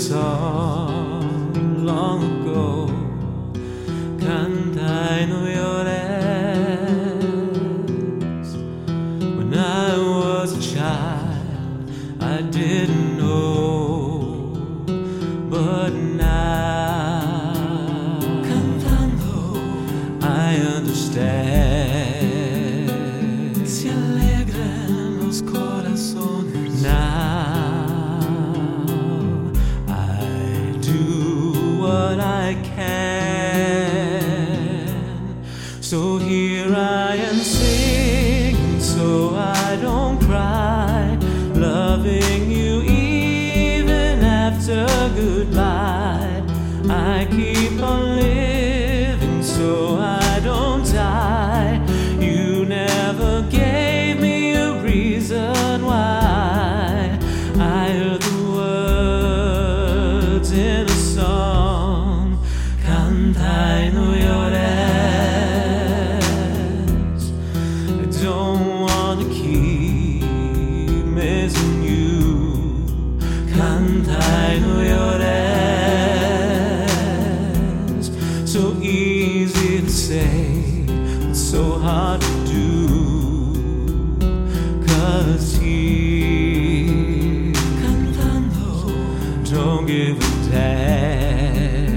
song long ago. Cantai no llores. When I was a child, I didn't know, but now cantando I understand. Se alegran los corazones. Now I do what I can. So here I am singing so I don't cry, loving you even after goodbye. I keep on living so I don't die. You never gave me a reason why. I heard the words in a song. Cantai no llores. I don't wanna keep missing you. Cantai no llores. So easy to say, but so hard to do. 'Cause here cantando don't give a damn.